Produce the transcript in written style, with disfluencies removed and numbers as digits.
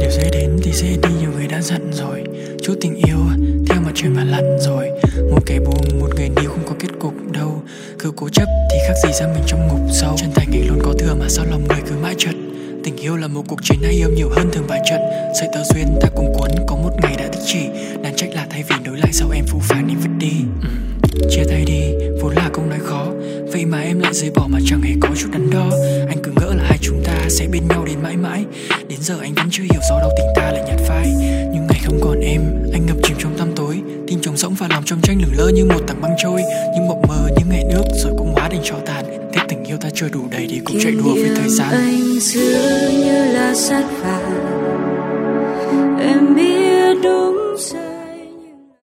điều sẽ đến thì sẽ đi, nhiều người đã dặn rồi. Chút tình yêu theo mặt trời mà lặn rồi. Một kẻ buông, một người níu không có kết cục đâu. Cứ cố chấp thì khác gì ra mình trong ngục sâu. Chân thành ấy luôn có thừa mà sao lòng người cứ mãi chật. Tình yêu là một cuộc chiến hay yêu nhiều hơn thường vài trận. Sợi tơ duyên ta cùng cuốn, có một ngày đã thích chỉ. Đáng trách là thay vì nối lại sao em phũ phàng đi vứt đi. Chia tay đi, vốn là câu nói khó. Vậy mà em lại rời bỏ mà chẳng hề có chút đắn đo. Anh cứ ngỡ là hai chúng ta sẽ bên nhau đến mãi mãi. Đến giờ anh vẫn chưa hiểu do đâu tình ta lại nhạt phai. Nhưng ngày không còn em, anh ngập chìm trong tăm tối. Tim trống rỗng và lòng trong tranh lửng lơ như một tảng băng trôi. Những mộng mơ, những ngày nước rồi cũng hóa thành tro tàn. Tiếc tình yêu ta chưa đủ đầy để cùng chạy đua với thời gian. Anh dữ như là sắt vàng,